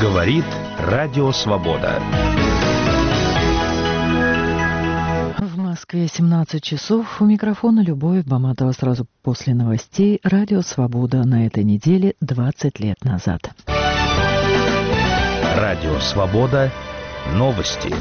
Говорит Радио Свобода. В Москве 17 часов. У микрофона Любовь Баматова. Сразу после новостей. Радио Свобода на этой неделе 20 лет назад. Радио Свобода. Новости.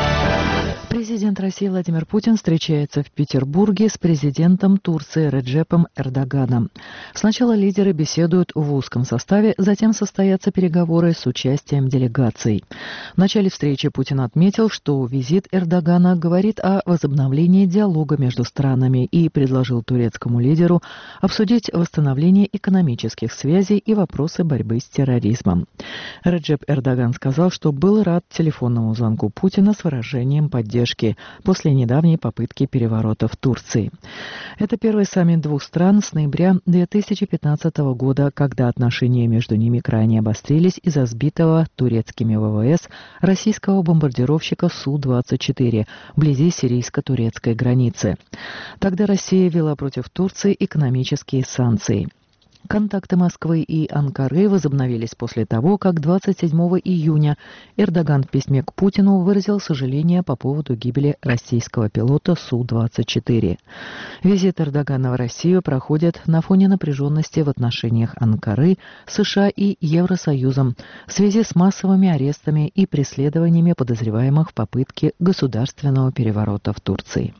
Президент России Владимир Путин встречается в Петербурге с президентом Турции Реджепом Эрдоганом. Сначала лидеры беседуют в узком составе, затем состоятся переговоры с участием делегаций. В начале встречи Путин отметил, что визит Эрдогана говорит о возобновлении диалога между странами и предложил турецкому лидеру обсудить восстановление экономических связей и вопросы борьбы с терроризмом. Реджеп Эрдоган сказал, что был рад телефонному звонку Путина с выражением поддержки после недавней попытки переворота в Турции. Это первый саммит двух стран с ноября 2015 года, когда отношения между ними крайне обострились из-за сбитого турецкими ВВС российского бомбардировщика Су-24 вблизи сирийско-турецкой границы. Тогда Россия ввела против Турции экономические санкции. Контакты Москвы и Анкары возобновились после того, как 27 июня Эрдоган в письме к Путину выразил сожаление по поводу гибели российского пилота Су-24. Визит Эрдогана в Россию проходит на фоне напряженности в отношениях Анкары, США и Евросоюзом в связи с массовыми арестами и преследованиями подозреваемых в попытке государственного переворота в Турции.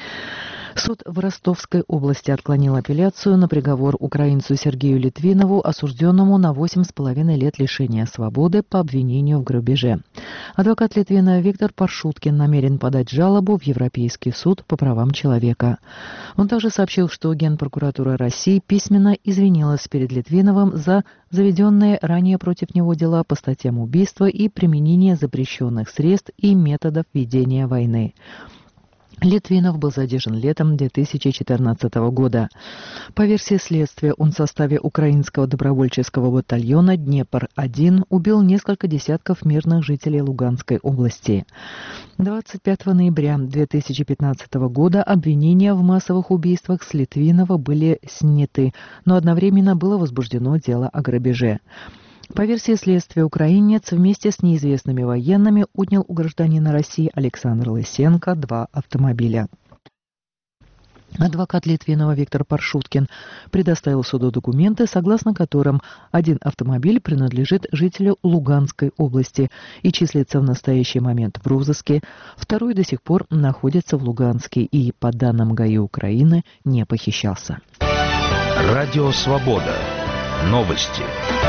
Суд в Ростовской области отклонил апелляцию на приговор украинцу Сергею Литвинову, осужденному на 8,5 лет лишения свободы по обвинению в грабеже. Адвокат Литвина Виктор Паршуткин намерен подать жалобу в Европейский суд по правам человека. Он также сообщил, что Генпрокуратура России письменно извинилась перед Литвиновым за заведенные ранее против него дела по статьям убийства и применения запрещенных средств и методов ведения войны. Литвинов был задержан летом 2014 года. По версии следствия, он в составе украинского добровольческого батальона «Днепр-1» убил несколько десятков мирных жителей Луганской области. 25 ноября 2015 года обвинения в массовых убийствах с Литвинова были сняты, но одновременно было возбуждено дело о грабеже. По версии следствия, украинец вместе с неизвестными военными отнял у гражданина России Александра Лысенко 2 автомобиля. Адвокат Литвинова Виктор Паршуткин предоставил суду документы, согласно которым один автомобиль принадлежит жителю Луганской области и числится в настоящий момент в розыске, второй до сих пор находится в Луганске и, по данным ГАИ Украины, не похищался. Радио Свобода. Новости.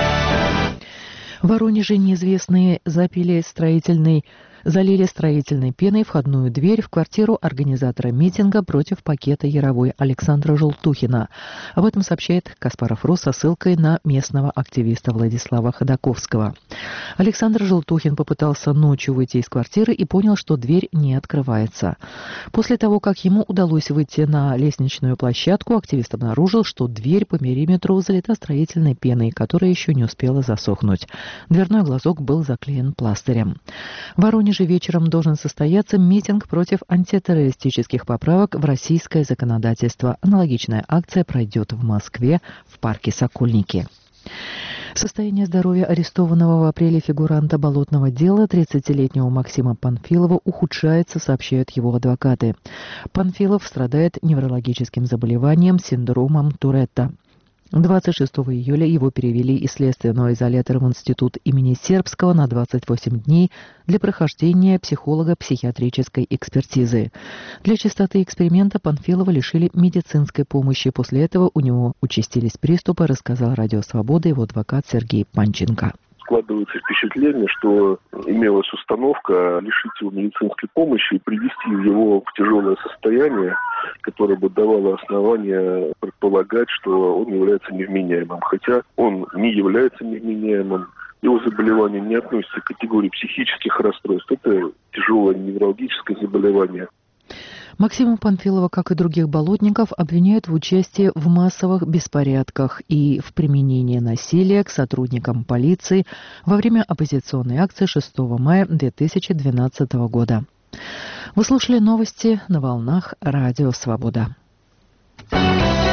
В Воронеже неизвестные залили строительной пеной входную дверь в квартиру организатора митинга против пакета Яровой Александра Желтухина. Об этом сообщает Каспаров.ру со ссылкой на местного активиста Владислава Ходаковского. Александр Желтухин попытался ночью выйти из квартиры и понял, что дверь не открывается. После того, как ему удалось выйти на лестничную площадку, активист обнаружил, что дверь по периметру залита строительной пеной, которая еще не успела засохнуть. Дверной глазок был заклеен пластырем. В Воронеже вечером должен состояться митинг против антитеррористических поправок в российское законодательство. Аналогичная акция пройдет в Москве в парке Сокольники. Состояние здоровья арестованного в апреле фигуранта болотного дела 30-летнего Максима Панфилова ухудшается, сообщают его адвокаты. Панфилов страдает неврологическим заболеванием, синдромом Туретта. 26 июля его перевели из следственного изолятора в институт имени Сербского на 28 дней для прохождения психолого-психиатрической экспертизы. Для чистоты эксперимента Панфилова лишили медицинской помощи. После этого у него участились приступы, рассказал Радио Свобода его адвокат Сергей Панченко. Складывается впечатление, что имелась установка лишить его медицинской помощи и привести его в тяжелое состояние, которое бы давало основание предполагать, что он является невменяемым. Хотя он не является невменяемым, его заболевание не относится к категории психических расстройств. Это тяжелое неврологическое заболевание. Максима Панфилова, как и других болотников, обвиняют в участии в массовых беспорядках и в применении насилия к сотрудникам полиции во время оппозиционной акции 6 мая 2012 года. Вы слушали новости на волнах Радио Свобода.